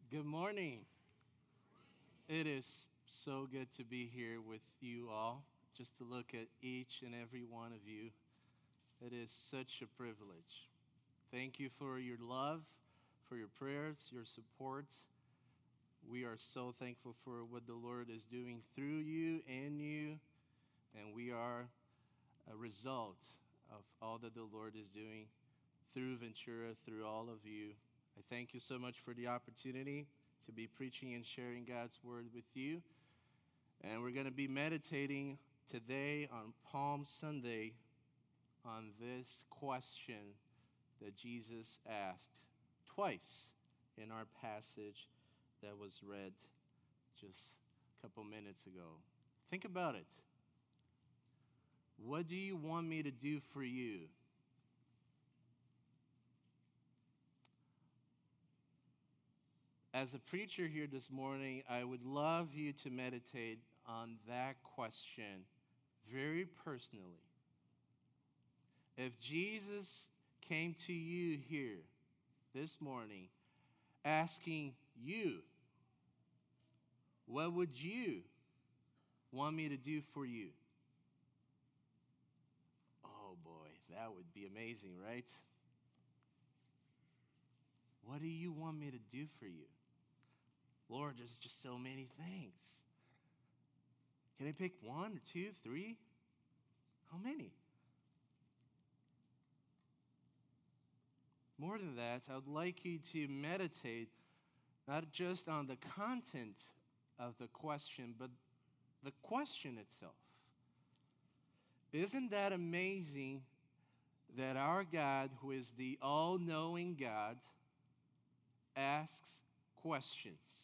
Good morning. It is so good to be here with you all, just to look at each and every one of you. It is such a privilege. Thank you for your love, for your prayers, your support. We are so thankful for what the Lord is doing through you and you, and we are a result of all that the Lord is doing through Ventura, through all of you. I thank you so much for the opportunity to be preaching and sharing God's word with you. And we're going to be meditating today on Palm Sunday on this question that Jesus asked twice in our passage that was read just a couple minutes ago. Think about it. What do you want me to do for you? As a preacher here this morning, I would love you to meditate on that question very personally. If Jesus came to you here this morning asking you, what would you want me to do for you? Oh boy, that would be amazing, right? What do you want me to do for you? Lord, there's just so many things. Can I pick one or two, three? How many? More than that, I would like you to meditate not just on the content of the question, but the question itself. Isn't that amazing that our God, who is the all-knowing God, asks questions?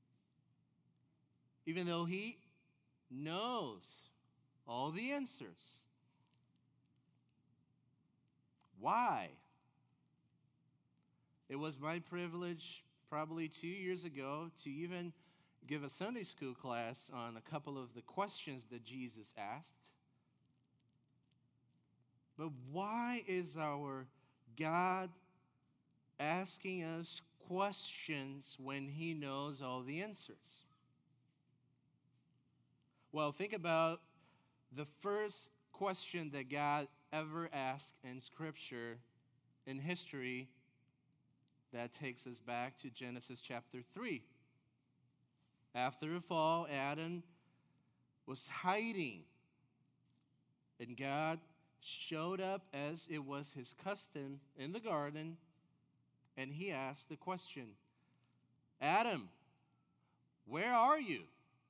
Even though he knows all the answers. Why? It was my privilege probably 2 years ago to even give a Sunday school class on a couple of the questions that Jesus asked. But why is our God asking us questions when he knows all the answers? Well, think about the first question that God ever asked in Scripture, in history, that takes us back to Genesis chapter 3. After the fall, Adam was hiding, and God showed up as it was his custom in the garden, and he asked the question, Adam, where are you?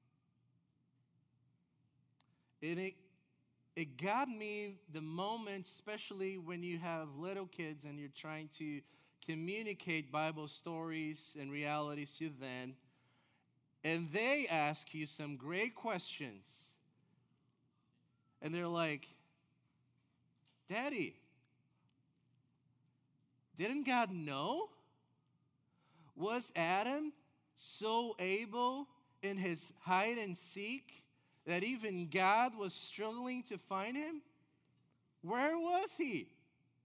And it got me the moment, especially when you have little kids and you're trying to communicate Bible stories and realities to them, and they ask you some great questions. And they're like, Daddy, didn't God know? Was Adam so able in his hide and seek that even God was struggling to find him? Where was he?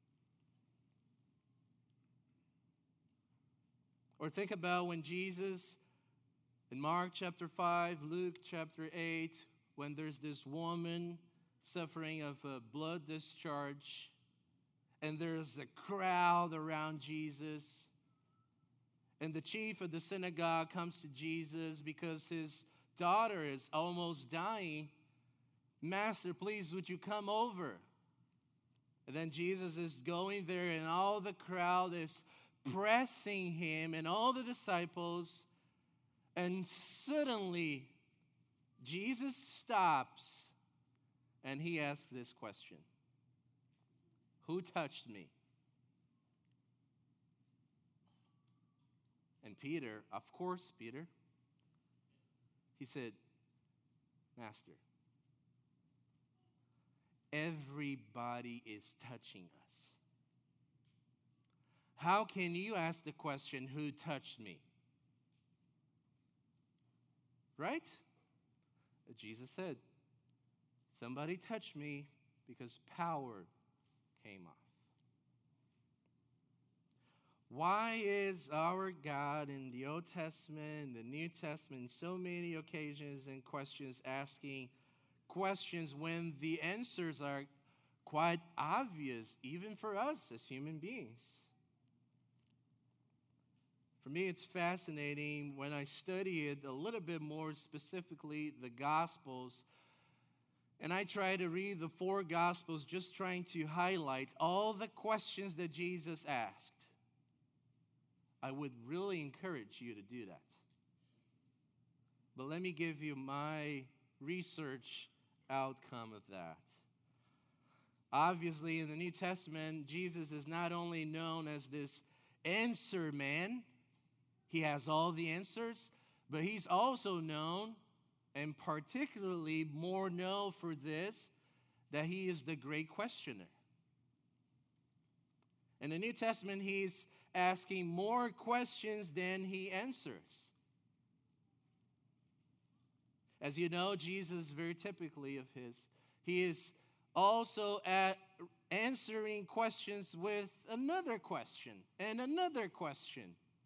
Or think about when Jesus, in Mark chapter 5, Luke chapter 8, when there's this woman suffering of a blood discharge, and there's a crowd around Jesus, and the chief of the synagogue comes to Jesus because his daughter is almost dying. Master, please, would you come over? And then Jesus is going there, and all the crowd is pressing him, and all the disciples. And suddenly, Jesus stops, and he asks this question: who touched me? And Peter, of course, Peter, he said, Master, everybody is touching us. How can you ask the question, who touched me? Right? Jesus said, somebody touched me because power came off. Why is our God in the Old Testament, the New Testament, so many occasions and questions asking questions when the answers are quite obvious, even for us as human beings? For me, it's fascinating when I study it a little bit more specifically, the Gospels, and I try to read the 4 Gospels just trying to highlight all the questions that Jesus asked. I would really encourage you to do that. But let me give you my research outcome of that. Obviously, in the New Testament, Jesus is not only known as this answer man, he has all the answers, but he's also known, and particularly more known for this, that he is the great questioner. In the New Testament, he's asking more questions than he answers. As you know, Jesus, very typically of his, he is also answering questions with another question and another question.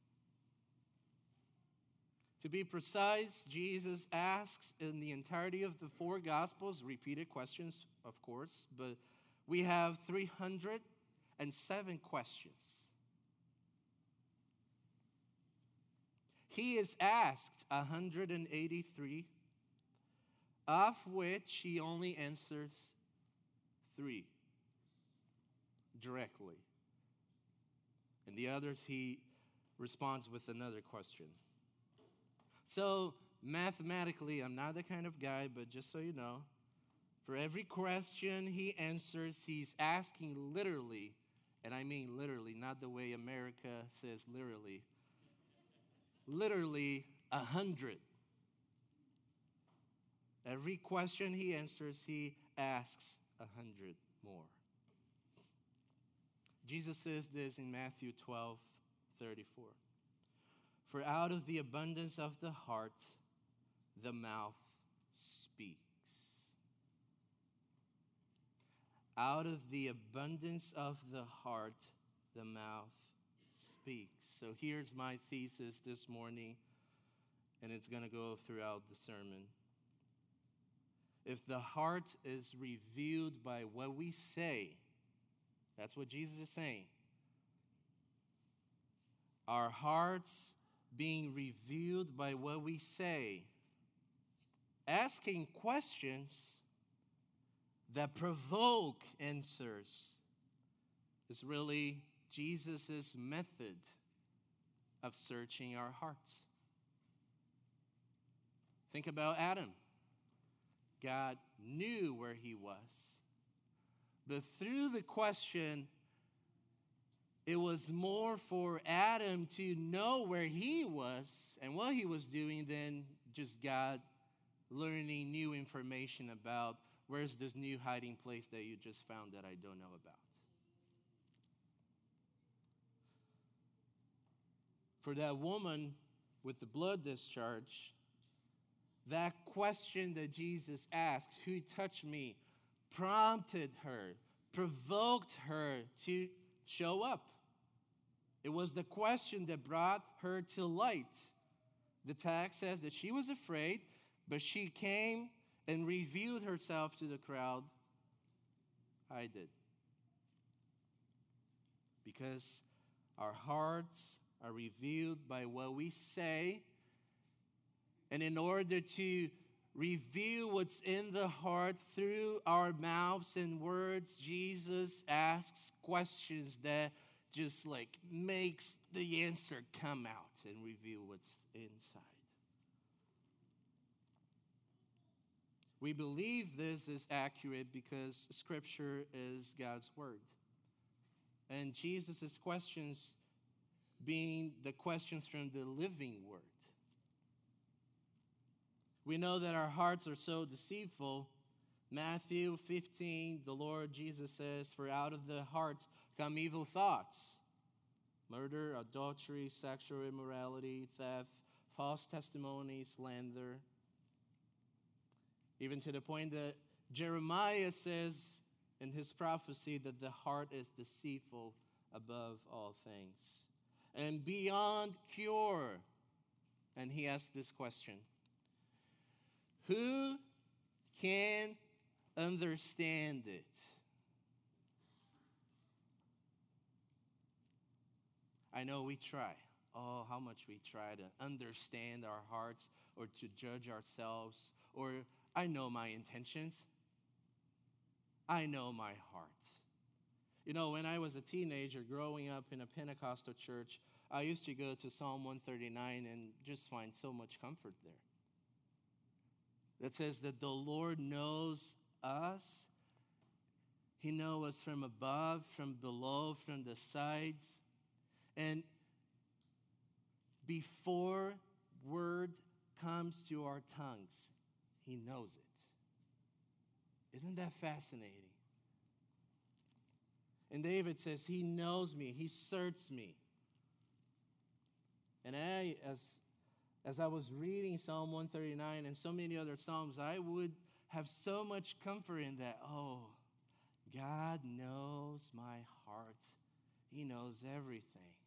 To be precise, Jesus asks in the entirety of the 4 Gospels, repeated questions, of course, but we have 307 questions. He is asked 183, of which he only answers 3 directly. And the others he responds with another question. So mathematically, I'm not the kind of guy, but just so you know, for every question he answers, he's asking literally, and I mean literally, not the way America says literally 100. Every question he answers, he asks 100 more. Jesus says this in Matthew 12:34. For out of the abundance of the heart, the mouth speaks. Out of the abundance of the heart, the mouth speaks. So here's my thesis this morning, and it's going to go throughout the sermon. If the heart is revealed by what we say, that's what Jesus is saying. Our hearts being revealed by what we say, asking questions that provoke answers is really Jesus' method of searching our hearts. Think about Adam. God knew where he was. But through the question, it was more for Adam to know where he was and what he was doing than just God learning new information about where's this new hiding place that you just found that I don't know about. For that woman with the blood discharge, that question that Jesus asked, who touched me, prompted her, provoked her to show up. It was the question that brought her to light. The text says that she was afraid, but she came and revealed herself to the crowd. I did. Because our hearts are revealed by what we say. And in order to reveal what's in the heart through our mouths and words, Jesus asks questions that just like makes the answer come out and reveal what's inside. We believe this is accurate because Scripture is God's Word. And Jesus' questions being the questions from the living Word. We know that our hearts are so deceitful. Matthew 15, the Lord Jesus says, for out of the heart come evil thoughts, murder, adultery, sexual immorality, theft, false testimony, slander. Even to the point that Jeremiah says in his prophecy that the heart is deceitful above all things. and beyond cure. And he asked this question: who can understand it? I know we try. Oh, how much we try to understand our hearts or to judge ourselves. Or I know my intentions. I know my heart. You know, when I was a teenager growing up in a Pentecostal church, I used to go to Psalm 139 and just find so much comfort there. That says that the Lord knows us. He knows us from above, from below, from the sides. And before word comes to our tongues, he knows it. Isn't that fascinating? And David says, he knows me, he searches me. And as I was reading Psalm 139 and so many other Psalms, I would have so much comfort in that. Oh, God knows my heart. He knows everything.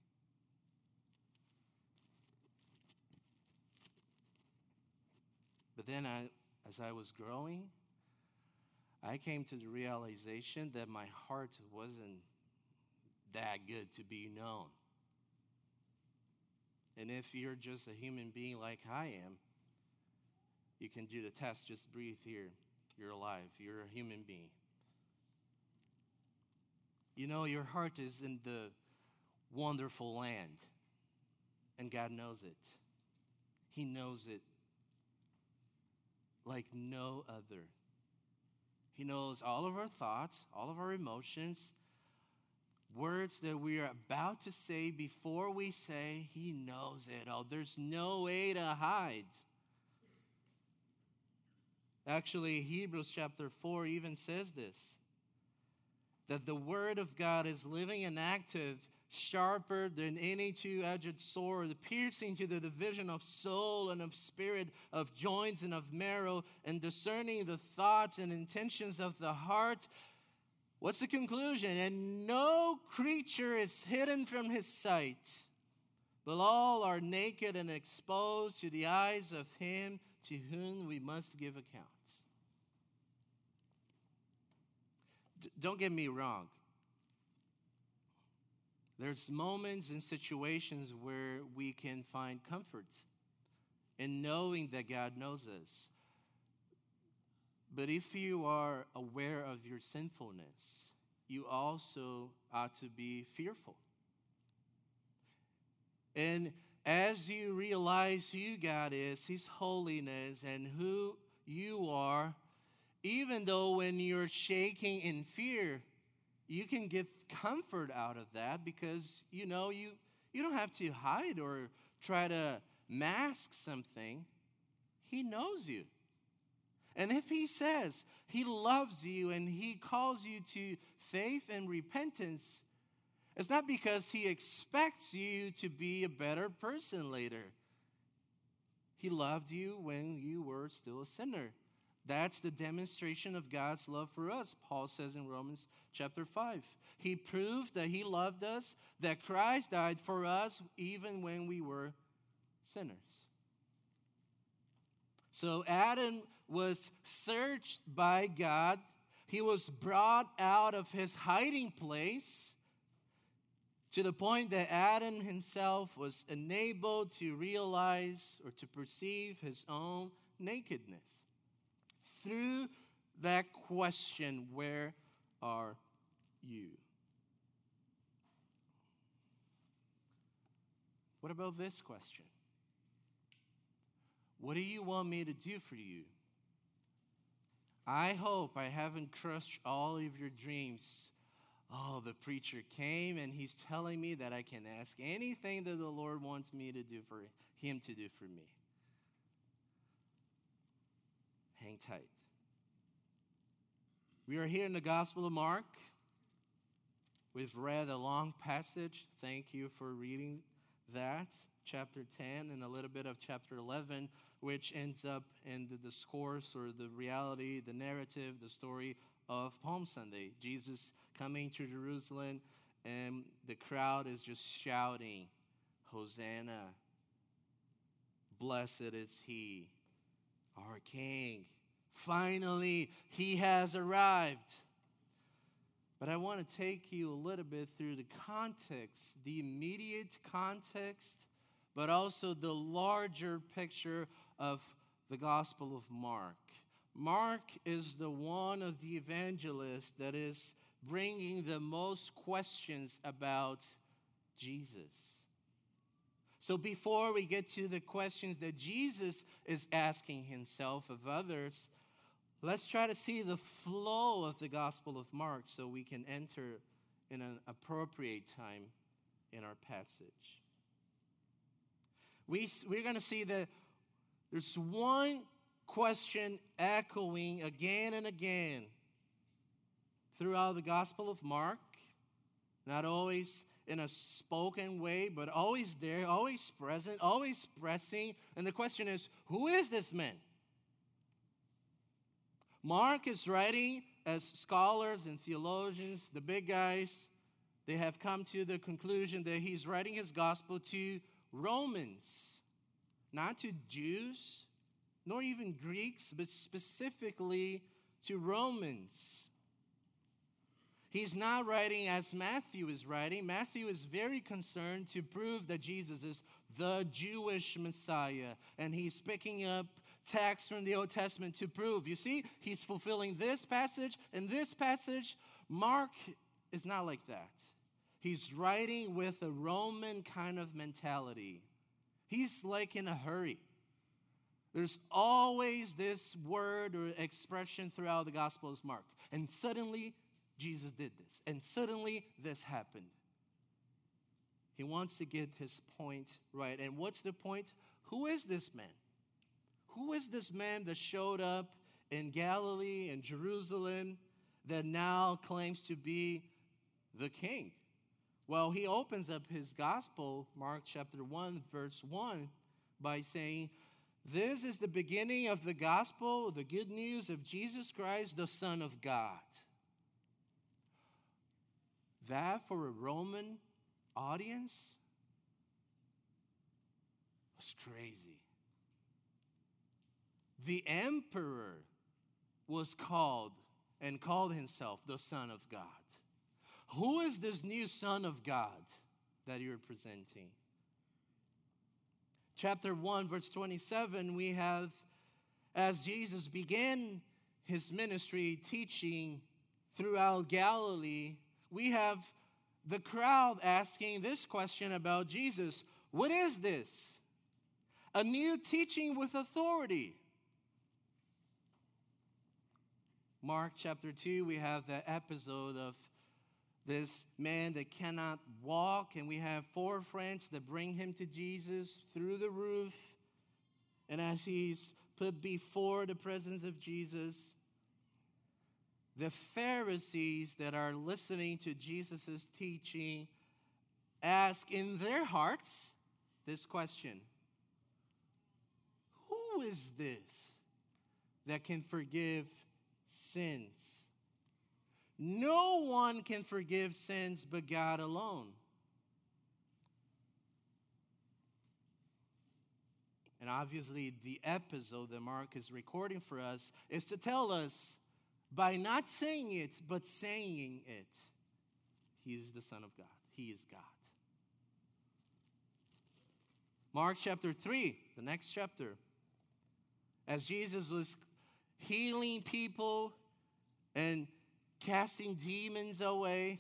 But then as I was growing, I came to the realization that my heart wasn't that good to be known. And if you're just a human being like I am, you can do the test. Just breathe here. You're alive. You're a human being. You know, your heart is in the wonderful land, and God knows it. He knows it like no other. He knows all of our thoughts, all of our emotions, words that we are about to say before we say. He knows it all. There's no way to hide. Actually, Hebrews chapter 4 even says this, that the word of God is living and active, sharper than any two-edged sword, piercing to the division of soul and of spirit, of joints and of marrow, and discerning the thoughts and intentions of the heart. What's the conclusion? And no creature is hidden from his sight, but all are naked and exposed to the eyes of him to whom we must give account. Don't get me wrong. There's moments and situations where we can find comfort in knowing that God knows us. But if you are aware of your sinfulness, you also ought to be fearful. And as you realize who God is, his holiness, and who you are, even though when you're shaking in fear, you can get comfort out of that, because you know you don't have to hide or try to mask something. He knows you. And if he says he loves you and he calls you to faith and repentance, it's not because he expects you to be a better person later. He loved you when you were still a sinner. That's the demonstration of God's love for us, Paul says in Romans chapter 5. He proved that he loved us, that Christ died for us even when we were sinners. So Adam was searched by God. He was brought out of his hiding place to the point that Adam himself was enabled to realize or to perceive his own nakedness. Through that question, where are you? What about this question? What do you want me to do for you? I hope I haven't crushed all of your dreams. Oh, the preacher came and he's telling me that I can ask anything that the Lord wants me to do for him to do for me. Hang tight. We are here in the Gospel of Mark. We've read a long passage. Thank you for reading that. Chapter 10 and a little bit of chapter 11, which ends up in the discourse or the reality, the narrative, the story of Palm Sunday. Jesus coming to Jerusalem, and the crowd is just shouting, Hosanna. Blessed is he, our King. Finally, he has arrived. But I want to take you a little bit through the context, the immediate context, but also the larger picture of the Gospel of Mark. Mark is the one of the evangelists that is bringing the most questions about Jesus. So before we get to the questions that Jesus is asking himself of others, let's try to see the flow of the Gospel of Mark so we can enter in an appropriate time in our passage. We're going to see that there's one question echoing again and again throughout the Gospel of Mark, not always in a spoken way, but always there, always present, always pressing. And the question is, who is this man? Mark is writing, as scholars and theologians, the big guys, they have come to the conclusion that he's writing his gospel to Romans, not to Jews, nor even Greeks, but specifically to Romans. He's not writing as Matthew is writing. Matthew is very concerned to prove that Jesus is the Jewish Messiah, and he's picking up texts from the Old Testament to prove. You see, he's fulfilling this passage and this passage. Mark is not like that. He's writing with a Roman kind of mentality. He's like in a hurry. There's always this word or expression throughout the Gospel of Mark. And suddenly, Jesus did this. And suddenly, this happened. He wants to get his point right. And what's the point? Who is this man? Who is this man that showed up in Galilee and Jerusalem that now claims to be the king? Well, he opens up his gospel, Mark chapter 1, verse 1, by saying, "This is the beginning of the gospel, the good news of Jesus Christ, the Son of God." That for a Roman audience was crazy. The emperor was called and called himself the Son of God. Who is this new Son of God that you're presenting? Chapter 1, verse 27, we have, as Jesus began his ministry teaching throughout Galilee, we have the crowd asking this question about Jesus. What is this? A new teaching with authority. Mark chapter 2, we have the episode of this man that cannot walk, and we have 4 friends that bring him to Jesus through the roof. And as he's put before the presence of Jesus, the Pharisees that are listening to Jesus' teaching ask in their hearts this question: who is this that can forgive sins? No one can forgive sins but God alone. And obviously, the episode that Mark is recording for us is to tell us, by not saying it, but saying it, he is the Son of God. He is God. Mark chapter 3, the next chapter. As Jesus was healing people and casting demons away,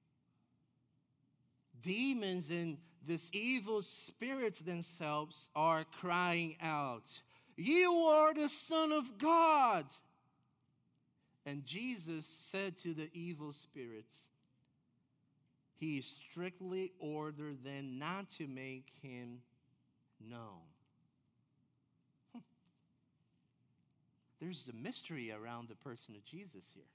demons and these evil spirits themselves are crying out, "You are the Son of God." And Jesus said to the evil spirits, he strictly ordered them not to make him known. There's a mystery around the person of Jesus here.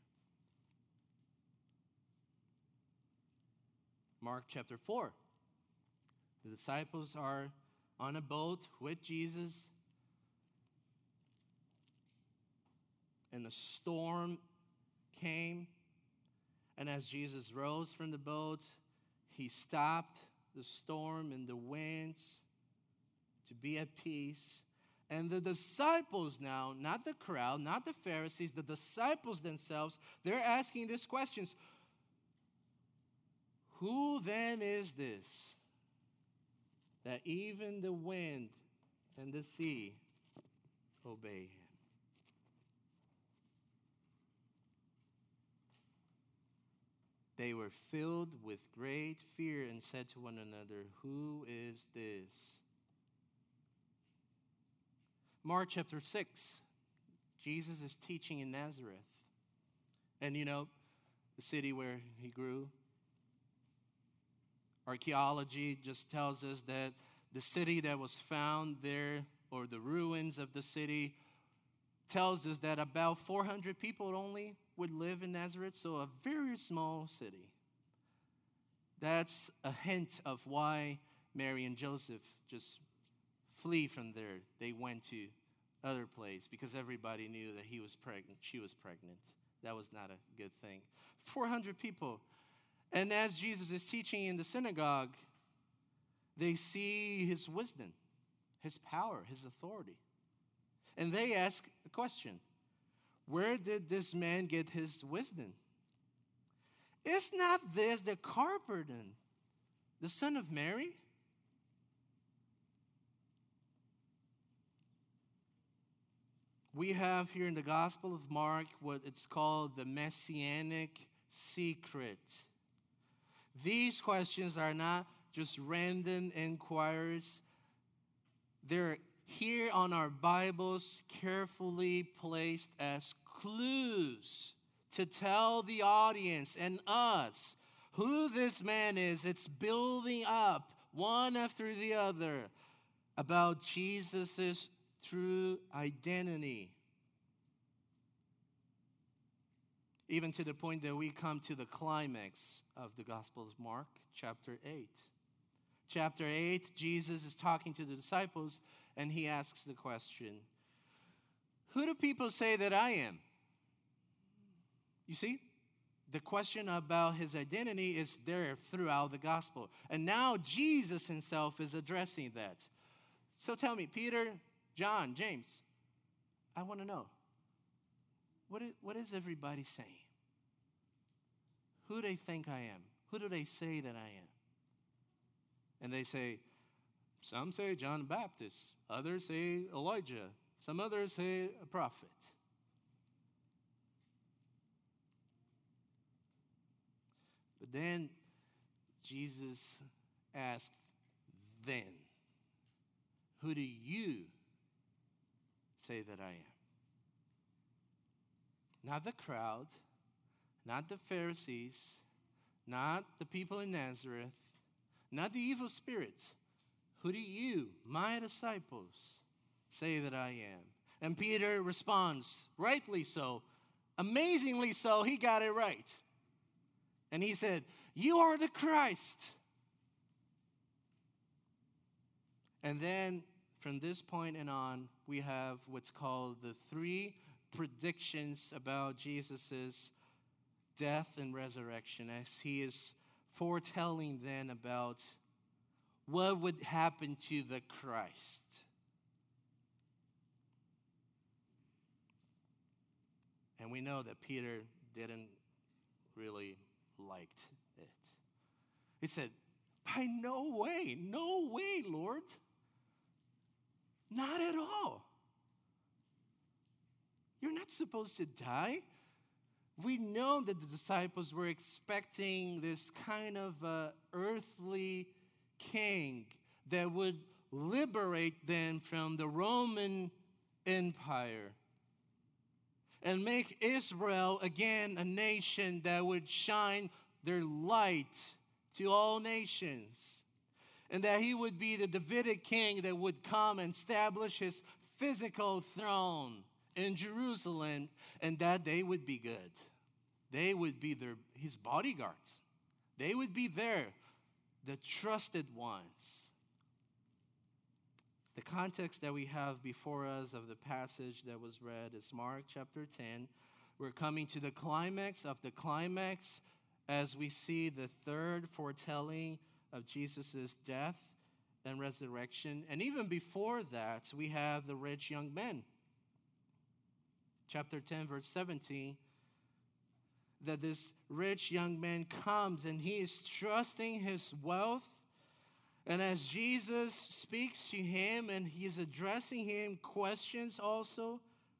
Mark chapter 4. The disciples are on a boat with Jesus, and a storm came. And as Jesus rose from the boat, he stopped the storm and the winds, to be at peace. And the disciples now, not the crowd, not the Pharisees, the disciples themselves, they're asking these questions. Who then is this that even the wind and the sea obey him? They were filled with great fear and said to one another, who is this? Mark chapter 6, Jesus is teaching in Nazareth. And you know, the city where he grew. Archaeology just tells us that the city that was found there, or the ruins of the city, tells us that about 400 people only would live in Nazareth, so a very small city. That's a hint of why Mary and Joseph just flee from there. They went to other place because everybody knew that he was pregnant. She was pregnant. That was not a good thing. 400 people. And as Jesus is teaching in the synagogue, they see his wisdom, his power, his authority. And they ask a question. Where did this man get his wisdom? Is not this the carpenter, the son of Mary? We have here in the Gospel of Mark what it's called the Messianic secret. These questions are not just random inquiries. They're here on our Bibles, carefully placed as clues to tell the audience and us who this man is. It's building up one after the other about Jesus' true identity. Even to the point that we come to the climax of the Gospel of Mark, chapter 8. Chapter 8, Jesus is talking to the disciples, and he asks the question, who do people say that I am? You see, the question about his identity is there throughout the gospel. And now Jesus himself is addressing that. So tell me, Peter, John, James, I want to know, what is everybody saying? Who do they think I am? Who do they say that I am? And they say, some say John the Baptist, others say Elijah, some others say a prophet. But then Jesus asked then, who do you say that I am? Not the crowd, not the Pharisees, not the people in Nazareth, not the evil spirits. Who do you, my disciples, say that I am? And Peter responds, rightly so, amazingly so, he got it right. And he said, you are the Christ. And then from this point and on, we have what's called the three predictions about Jesus' death and resurrection, as he is foretelling then about what would happen to the Christ. And we know that Peter didn't really like it. He said, by no way, Lord. Not at all. You're not supposed to die. We know that the disciples were expecting this kind of earthly king that would liberate them from the Roman Empire and make Israel again a nation that would shine their light to all nations. And that he would be the Davidic king that would come and establish his physical throne in Jerusalem, and that they would be good. They would be his bodyguards. They would be there, the trusted ones. The context that we have before us of the passage that was read is Mark chapter 10. We're coming to the climax of the climax as we see the third foretelling of Jesus' death and resurrection. And even before that, we have the rich young man. Chapter 10, verse 17, that this rich young man comes and he is trusting his wealth. And as Jesus speaks to him and he's addressing him questions also,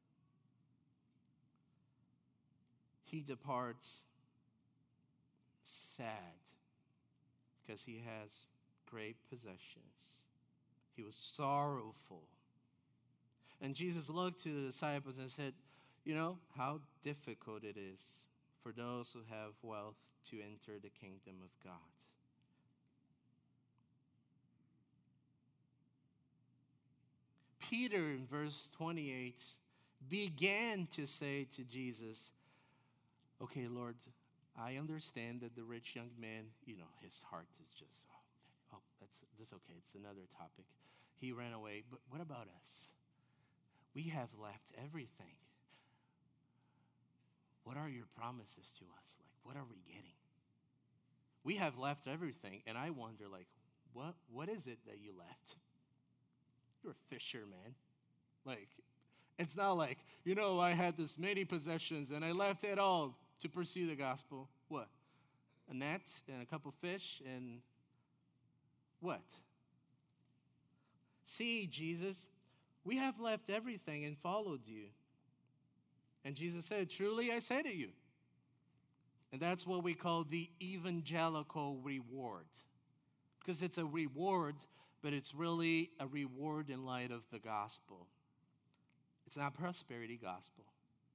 he departs sad because he has great possessions. He was sorrowful. And Jesus looked to the disciples and said, you know how difficult it is for those who have wealth to enter the kingdom of God. Peter, in verse 28, began to say to Jesus, okay, Lord, I understand that the rich young man, his heart is just, that's okay. It's another topic. He ran away. But what about us? We have left everything. What are your promises to us? Like, what are we getting? We have left everything. And I wonder, what is it that you left? You're a fisherman. It's not like, I had this many possessions and I left it all to pursue the gospel. What? A net and a couple fish and what? See, Jesus, we have left everything and followed you. And Jesus said, truly I say to you. And that's what we call the evangelical reward. Because it's a reward, but it's really a reward in light of the gospel. It's not prosperity gospel.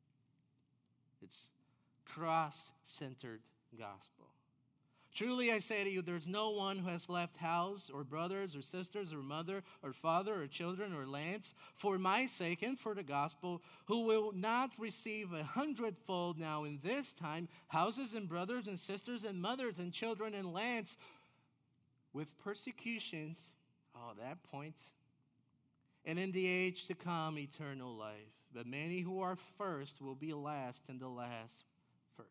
It's cross-centered gospel. Truly I say to you, there's no one who has left house or brothers or sisters or mother or father or children or lands for my sake and for the gospel, who will not receive 100-fold now in this time, houses and brothers and sisters and mothers and children and lands with persecutions, that point, and in the age to come, eternal life. But many who are first will be last, and the last first.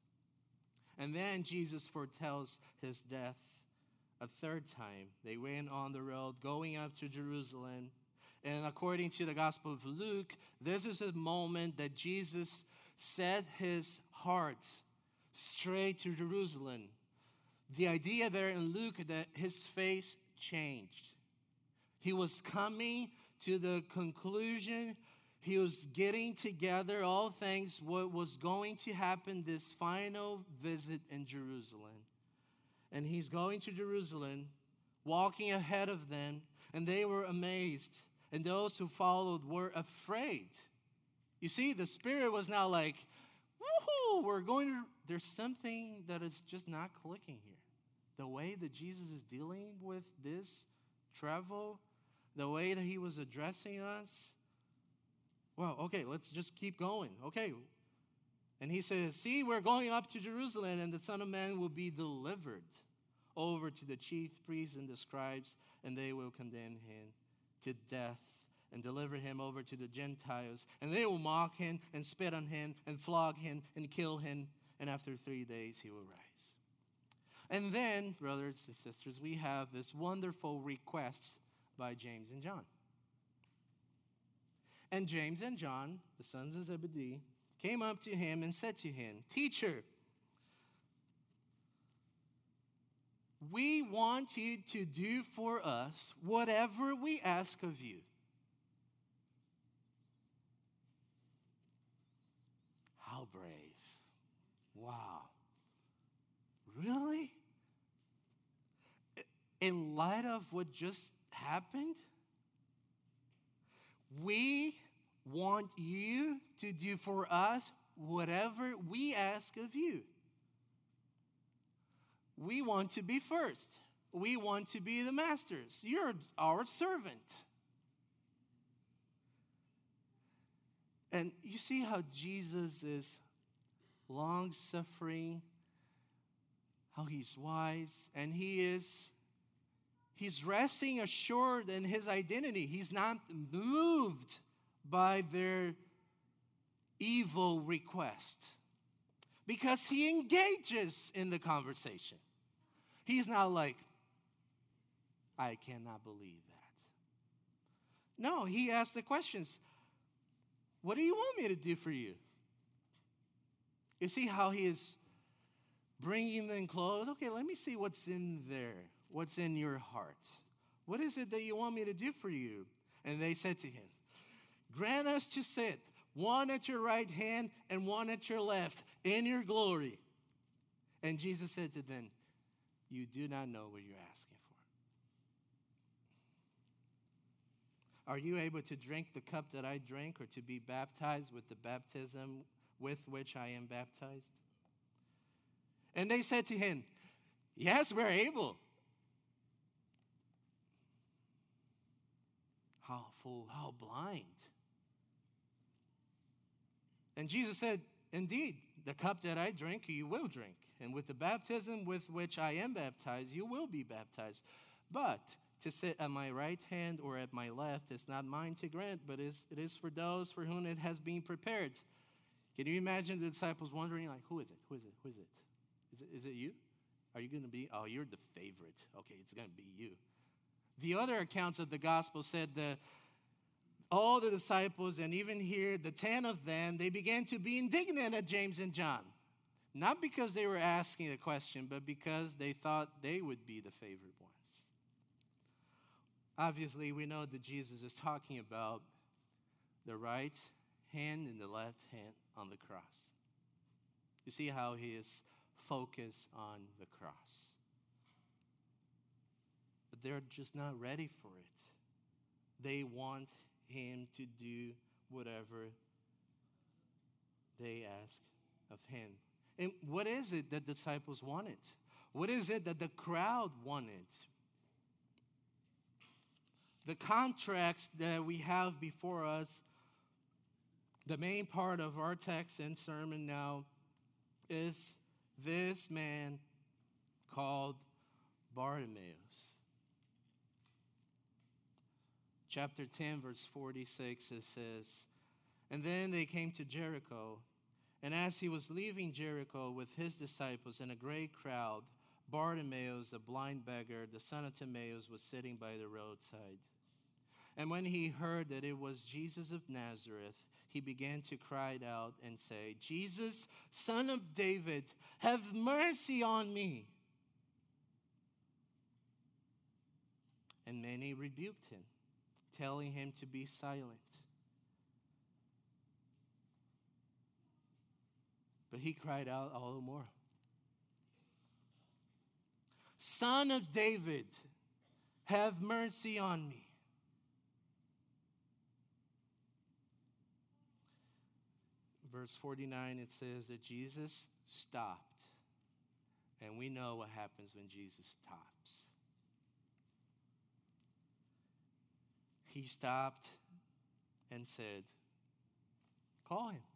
And then Jesus foretells his death a third time. They went on the road going up to Jerusalem. And according to the Gospel of Luke, this is a moment that Jesus set his heart straight to Jerusalem. The idea there in Luke that his face changed. He was coming to the conclusion. He was getting together all things, what was going to happen this final visit in Jerusalem. And he's going to Jerusalem, walking ahead of them, and they were amazed. And those who followed were afraid. You see, the Spirit was now like, woohoo, there's something that is just not clicking here. The way that Jesus is dealing with this travel, the way that he was addressing us. Well, okay, let's just keep going. Okay. And he says, see, we're going up to Jerusalem, and the Son of Man will be delivered over to the chief priests and the scribes, and they will condemn him to death and deliver him over to the Gentiles. And they will mock him and spit on him and flog him and kill him, and after 3 days he will rise. And then, brothers and sisters, we have this wonderful request by James and John. And James and John, the sons of Zebedee, came up to him and said to him, Teacher, we want you to do for us whatever we ask of you. How brave. Wow. Really? In light of what just happened? We want you to do for us whatever we ask of you. We want to be first. We want to be the masters. You're our servant. And you see how Jesus is long-suffering, how he's wise, and he's resting assured in his identity. He's not moved by their evil request because he engages in the conversation. He's not like, I cannot believe that. No, he asked the questions. What do you want me to do for you? You see how he is bringing them close? Okay, let me see what's in there. What's in your heart? What is it that you want me to do for you? And they said to him, grant us to sit, one at your right hand and one at your left, in your glory. And Jesus said to them, you do not know what you're asking for. Are you able to drink the cup that I drank, or to be baptized with the baptism with which I am baptized? And they said to him, yes, we're able. How fool, how blind. And Jesus said, indeed, the cup that I drink, you will drink. And with the baptism with which I am baptized, you will be baptized. But to sit at my right hand or at my left is not mine to grant, but it is for those for whom it has been prepared. Can you imagine the disciples wondering, like, who is it? Who is it? Who is it? Is it you? Are you going to be? Oh, you're the favorite. Okay, it's going to be you. The other accounts of the gospel said that all the disciples, and even here, the 10 of them, they began to be indignant at James and John. Not because they were asking a question, but because they thought they would be the favored ones. Obviously, we know that Jesus is talking about the right hand and the left hand on the cross. You see how he is focused on the cross. But they're just not ready for it. They want him to do whatever they ask of him. And what is it that the disciples wanted? What is it that the crowd wanted? The contrast that we have before us, the main part of our text and sermon now, is this man called Bartimaeus. Chapter 10, verse 46, it says, and then they came to Jericho, and as he was leaving Jericho with his disciples and a great crowd, Bartimaeus, the blind beggar, the son of Timaeus, was sitting by the roadside. And when he heard that it was Jesus of Nazareth, he began to cry out and say, Jesus, son of David, have mercy on me. And many rebuked him, telling him to be silent. But he cried out all the more, Son of David, have mercy on me. Verse 49, it says that Jesus stopped. And we know what happens when Jesus stops. He stopped and said, call him.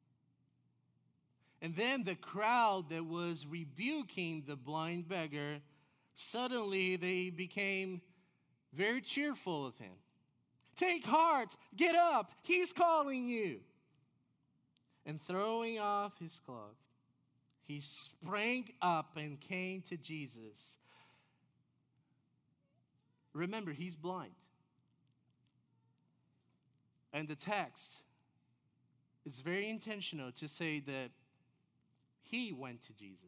And then the crowd that was rebuking the blind beggar, suddenly they became very cheerful of him. Take heart, get up, he's calling you. And throwing off his cloak, he sprang up and came to Jesus. Remember, he's blind. And the text is very intentional to say that he went to Jesus.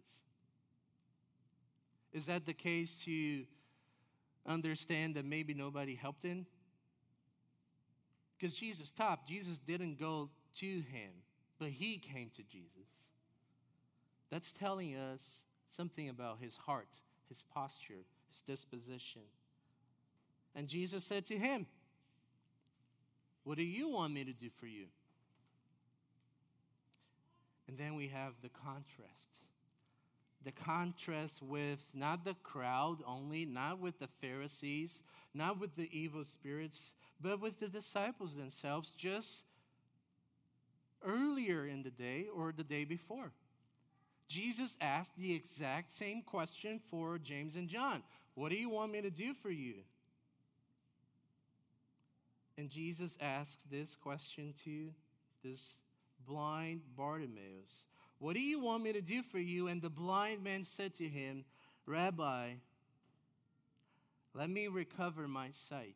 Is that the case to understand that maybe nobody helped him? Because Jesus stopped. Jesus didn't go to him, but he came to Jesus. That's telling us something about his heart, his posture, his disposition. And Jesus said to him, what do you want me to do for you? And then we have the contrast. The contrast with not the crowd only, not with the Pharisees, not with the evil spirits, but with the disciples themselves just earlier in the day or the day before. Jesus asked the exact same question for James and John. What do you want me to do for you? And Jesus asked this question to this blind Bartimaeus. What do you want me to do for you? And the blind man said to him, Rabbi, Let me recover my sight.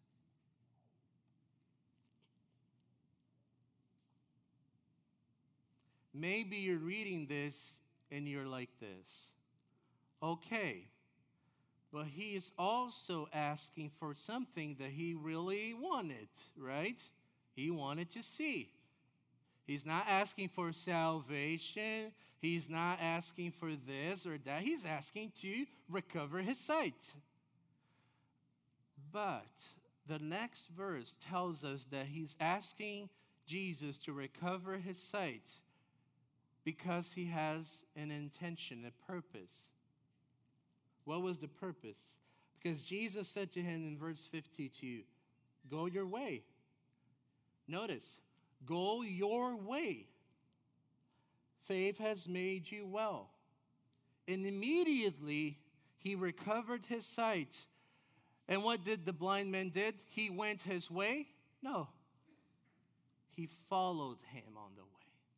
Maybe you're reading this and you're like this. Okay, but he is also asking for something that he really wanted, right? He wanted to see. He's not asking for salvation. He's not asking for this or that. He's asking to recover his sight. But the next verse tells us that he's asking Jesus to recover his sight because he has an intention, a purpose. What was the purpose? Because Jesus said to him in verse 52, go your way. Notice, go your way. Faith has made you well. And immediately he recovered his sight. And what did the blind man did? He went his way? No. He followed him on the way.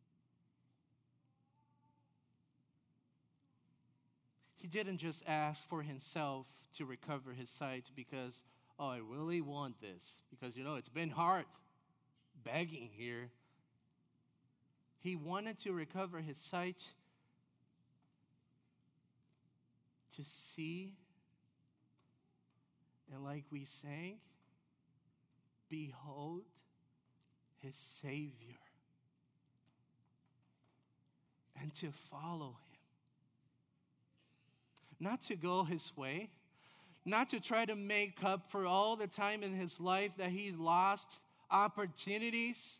He didn't just ask for himself to recover his sight because, oh, I really want this. Because, it's been hard begging here. He wanted to recover his sight to see. And like we sang, behold his Savior. And to follow him. Not to go his way. Not to try to make up for all the time in his life that he lost opportunities.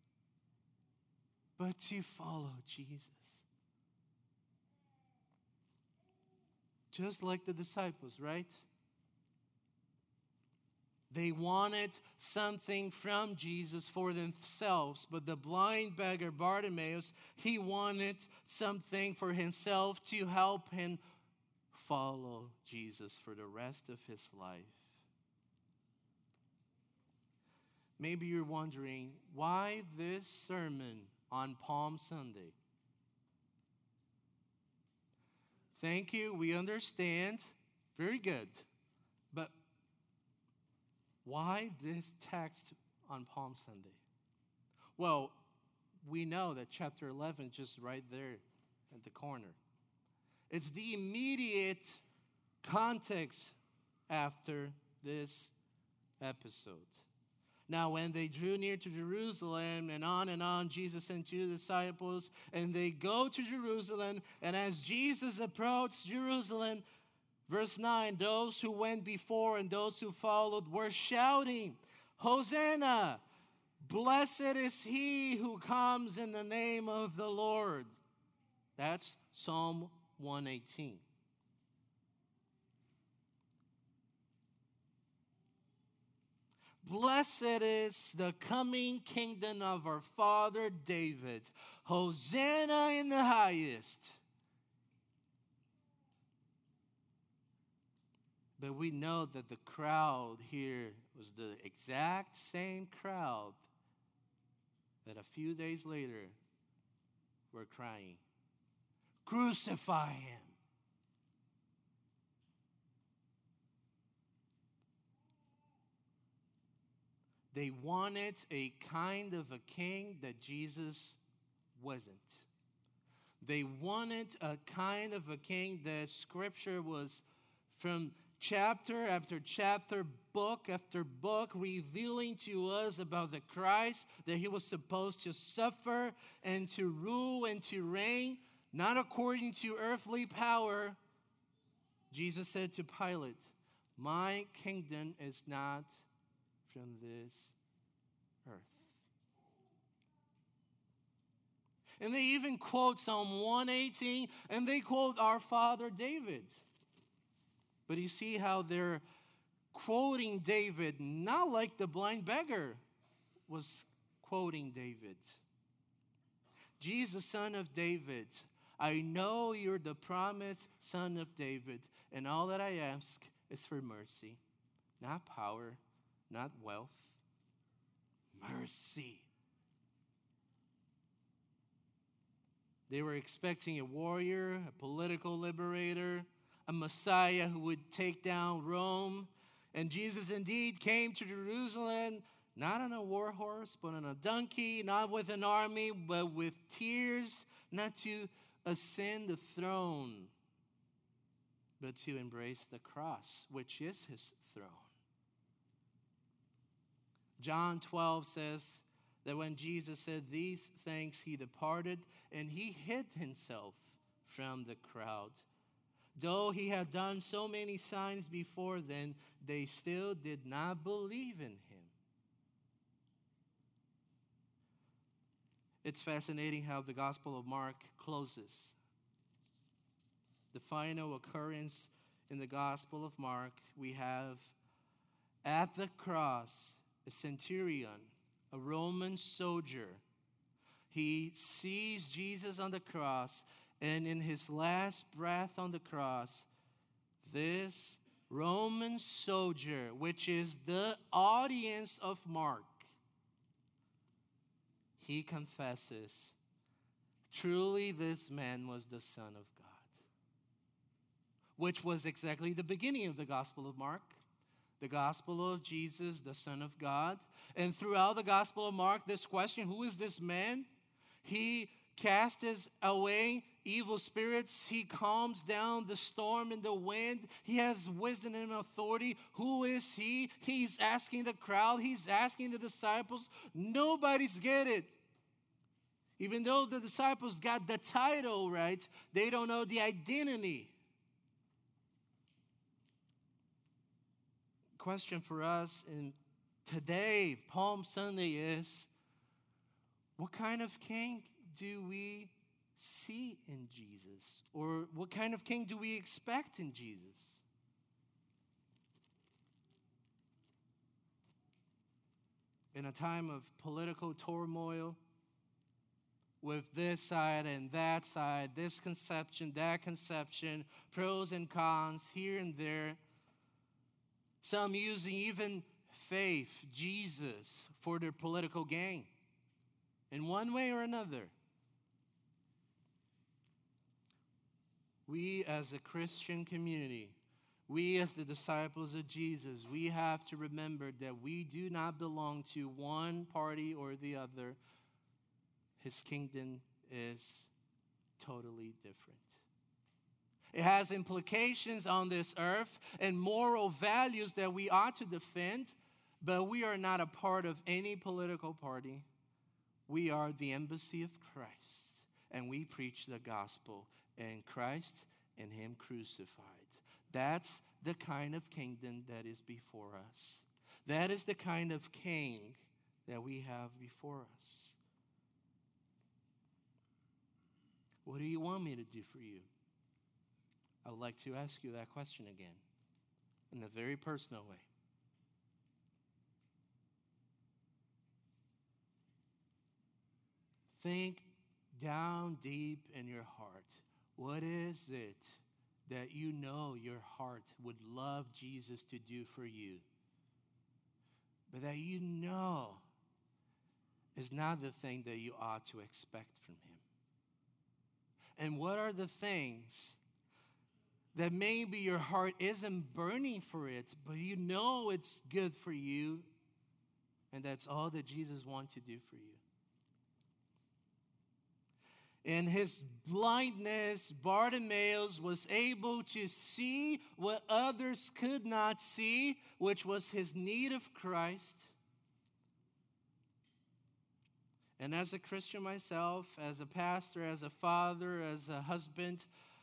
But to follow Jesus. Just like the disciples, right? They wanted something from Jesus for themselves, but the blind beggar Bartimaeus, he wanted something for himself to help him follow Jesus for the rest of his life. Maybe you're wondering, why this sermon on Palm Sunday? Thank you, we understand. Very good. But why this text on Palm Sunday? Well, we know that chapter 11 is just right there at the corner. It's the immediate context after this episode. Now, when they drew near to Jerusalem and on, Jesus sent two disciples, and they go to Jerusalem. And as Jesus approached Jerusalem, verse 9, those who went before and those who followed were shouting, Hosanna! Blessed is he who comes in the name of the Lord. That's Psalm 118. Blessed is the coming kingdom of our father David. Hosanna in the highest. But we know that the crowd here was the exact same crowd that a few days later were crying, crucify him. They wanted a kind of a king that Jesus wasn't. They wanted a kind of a king that Scripture was from chapter after chapter, book after book, revealing to us about the Christ, that he was supposed to suffer and to rule and to reign, not according to earthly power. Jesus said to Pilate, my kingdom is not from this earth. And they even quote Psalm 118, and they quote our father David. But you see how they're quoting David, not like the blind beggar was quoting David. Jesus, son of David, I know you're the promised son of David, and all that I ask is for mercy, not power, not wealth. Mercy. They were expecting a warrior, a political liberator, a Messiah who would take down Rome. And Jesus indeed came to Jerusalem, not on a war horse, but on a donkey, not with an army, but with tears, not to ascend the throne, but to embrace the cross, which is his throne. John 12 says that when Jesus said these things, he departed and he hid himself from the crowd. Though he had done so many signs before then, they still did not believe in him. It's fascinating how the Gospel of Mark closes. The final occurrence in the Gospel of Mark, we have at the cross a centurion, a Roman soldier. He sees Jesus on the cross, and in his last breath on the cross, this Roman soldier, which is the audience of Mark, he confesses, truly this man was the Son of God. Which was exactly the beginning of the Gospel of Mark. The Gospel of Jesus, the Son of God. And throughout the Gospel of Mark, this question, who is this man? He casts away evil spirits. He calms down the storm and the wind. He has wisdom and authority. Who is he? He's asking the crowd. He's asking the disciples. Nobody's get it. Even though the disciples got the title right, they don't know the identity. Question for us in today, Palm Sunday, is what kind of king do we see in Jesus? Or what kind of king do we expect in Jesus? In a time of political turmoil, with this side and that side, this conception, that conception, pros and cons here and there, some using even faith, Jesus, for their political gain in one way or another. We as a Christian community, we as the disciples of Jesus, we have to remember that we do not belong to one party or the other. His kingdom is totally different. It has implications on this earth and moral values that we ought to defend, but we are not a part of any political party. We are the embassy of Christ, and we preach the gospel and Christ and him crucified. That's the kind of kingdom that is before us. That is the kind of king that we have before us. What do you want me to do for you? I would like to ask you that question again in a very personal way. Think down deep in your heart. What is it that you know your heart would love Jesus to do for you, but that you know is not the thing that you ought to expect from him? And what are the things that maybe your heart isn't burning for it, but you know it's good for you, and that's all that Jesus wants to do for you? In his blindness, Bartimaeus was able to see what others could not see, which was his need of Christ. And as a Christian myself, as a pastor, as a father, as a husband,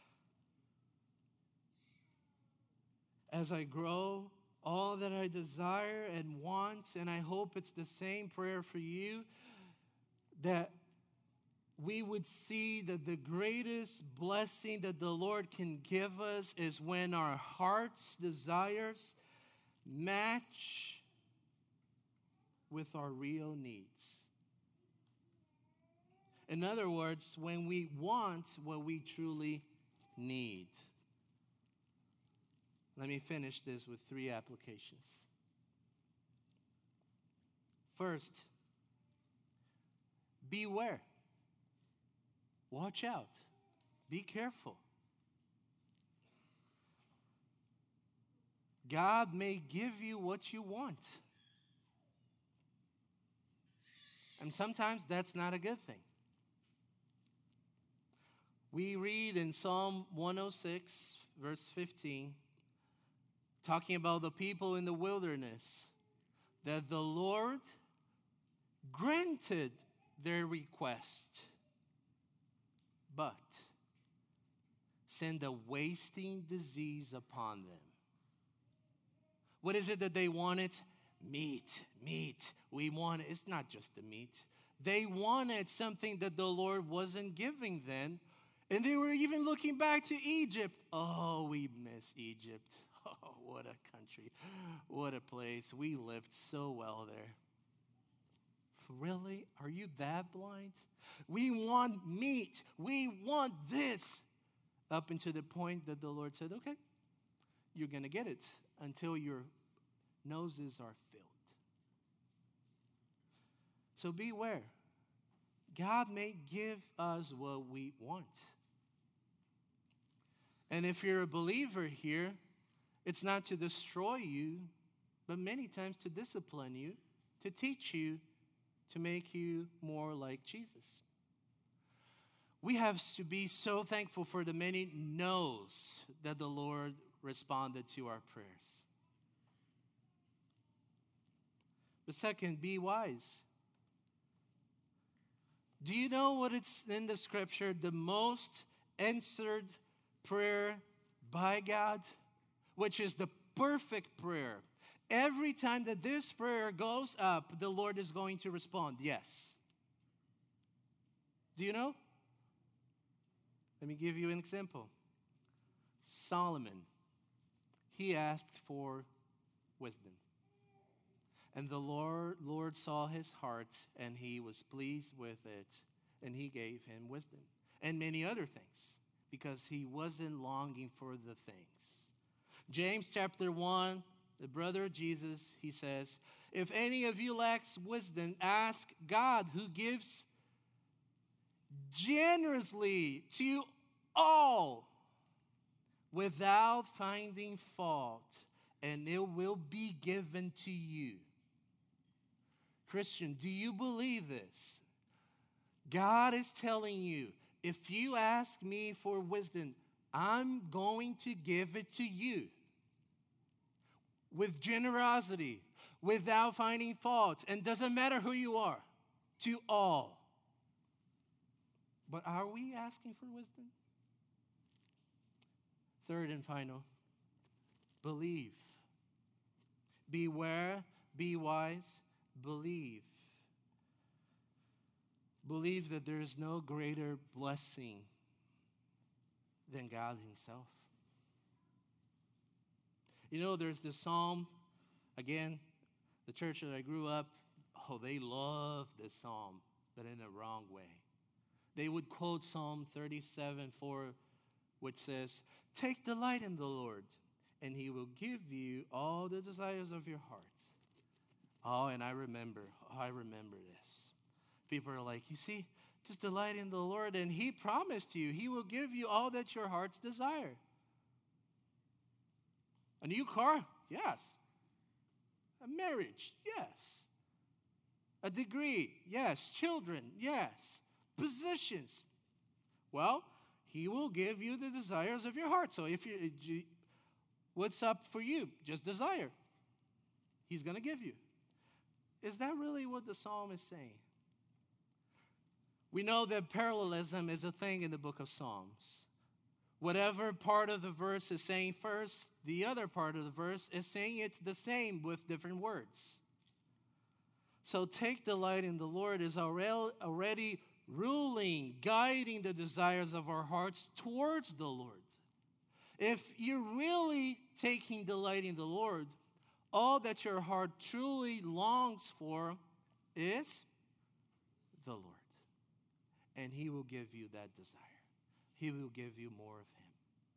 as I grow, all that I desire and want, and I hope it's the same prayer for you, that we would see that the greatest blessing that the Lord can give us is when our heart's desires match with our real needs. In other words, when we want what we truly need. Let me finish this with 3 applications. First, beware. Watch out. Be careful. God may give you what you want. And sometimes that's not a good thing. We read in Psalm 106, verse 15, talking about the people in the wilderness, that the Lord granted their request, but sent a wasting disease upon them. What is it that they wanted? Meat. We want it. It's not just the meat. They wanted something that the Lord wasn't giving them. And they were even looking back to Egypt. Oh, we miss Egypt. Oh, what a country. What a place. We lived so well there. Really? Are you that blind? We want meat. We want this. Up until the point that the Lord said, okay, you're going to get it until your noses are filled. So beware. God may give us what we want. And if you're a believer here, it's not to destroy you, but many times to discipline you, to teach you, to make you more like Jesus. We have to be so thankful for the many no's that the Lord responded to our prayers. But second, be wise. Do you know what it's in the scripture, the most answered prayer by God, which is the perfect prayer? Every time that this prayer goes up, the Lord is going to respond, yes. Do you know? Let me give you an example. Solomon, he asked for wisdom. And the Lord saw his heart, and he was pleased with it, and he gave him wisdom. And many other things, because he wasn't longing for the things. James chapter 1, the brother of Jesus, he says, if any of you lacks wisdom, ask God, who gives generously to all without finding fault, and it will be given to you. Christian, do you believe this? God is telling you, if you ask me for wisdom, I'm going to give it to you with generosity, without finding fault, and doesn't matter who you are, to all. But are we asking for wisdom? Third and final, believe. Beware, be wise, believe. Believe that there is no greater blessing than God himself. You know, there's this psalm, again, the church that I grew up, they love this psalm, but in a wrong way. They would quote Psalm 37:4, which says, take delight in the Lord, and he will give you all the desires of your heart. Oh, and I remember this. People are like, you see, just delight in the Lord, and he promised you, he will give you all that your hearts desire. A new car? Yes. A marriage? Yes. A degree? Yes. Children? Yes. Positions? Well, he will give you the desires of your heart. So if what's up for you? Just desire. He's going to give you. Is that really what the psalm is saying? We know that parallelism is a thing in the book of Psalms. Whatever part of the verse is saying first, the other part of the verse is saying it the same with different words. So take delight in the Lord is already ruling, guiding the desires of our hearts towards the Lord. If you're really taking delight in the Lord, all that your heart truly longs for is the Lord. And he will give you that desire. He will give you more of him.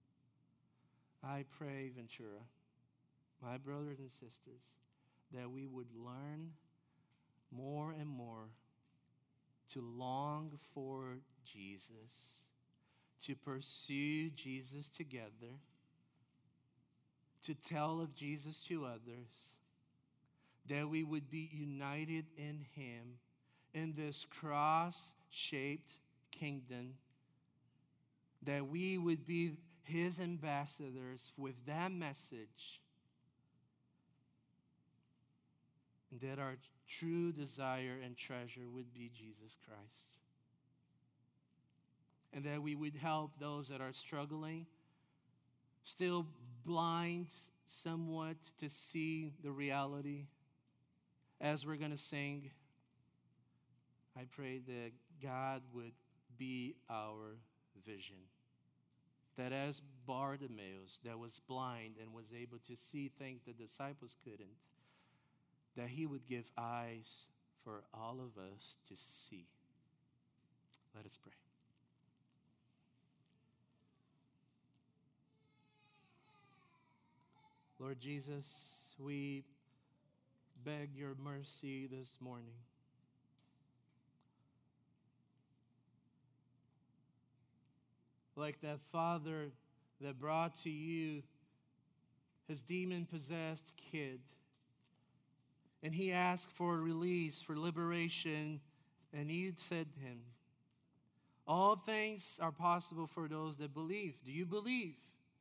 I pray, Ventura, my brothers and sisters, that we would learn more and more to long for Jesus, to pursue Jesus together, to tell of Jesus to others, that we would be united in him in this cross-shaped kingdom, that we would be his ambassadors with that message, and that our true desire and treasure would be Jesus Christ. And that we would help those that are struggling, still blind somewhat to see the reality. As we're going to sing, I pray that God would be our vision. That as Bartimaeus, that was blind and was able to see things the disciples couldn't, that he would give eyes for all of us to see. Let us pray. Lord Jesus, we beg your mercy this morning. Like that father that brought to you his demon-possessed kid, and he asked for release, for liberation, and you said to him, all things are possible for those that believe. Do you believe?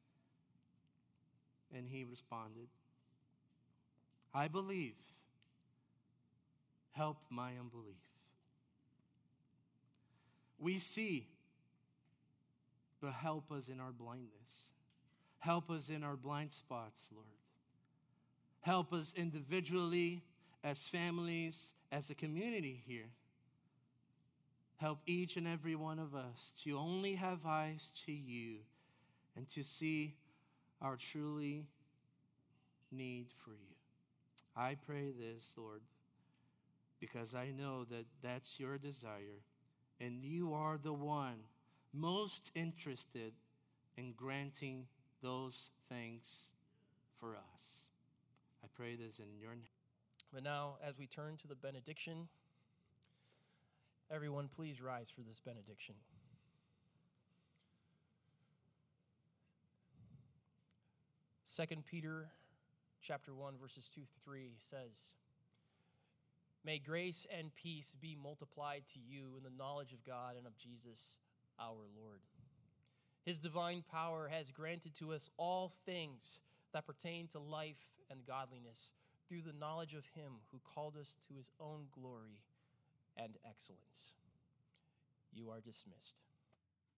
And he responded, I believe. Help my unbelief. We see, but help us in our blindness. Help us in our blind spots, Lord. Help us individually, as families, as a community here. Help each and every one of us to only have eyes to you and to see our truly need for you. I pray this, Lord, because I know that that's your desire, and you are the one most interested in granting those things for us. I pray this in your name. But now, as we turn to the benediction, everyone please rise for this benediction. Second Peter chapter 1, verses 2-3 says, May grace and peace be multiplied to you in the knowledge of God and of Jesus our Lord. His divine power has granted to us all things that pertain to life and godliness through the knowledge of him who called us to his own glory and excellence. You are dismissed.